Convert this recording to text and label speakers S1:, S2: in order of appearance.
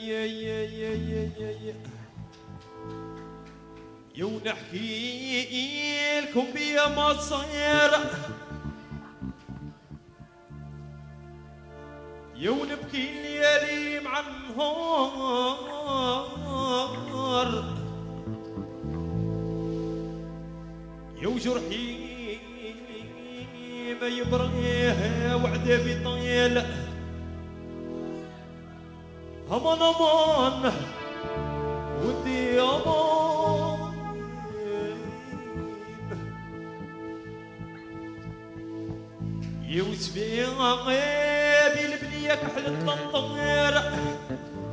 S1: ونحكي لكم بيا ما صاير ونبكي الليالي مع النهار وجرحي ما يبريه وعذابي طويل امان امان ودي امان يوسفي بالبنيه كحلت الطير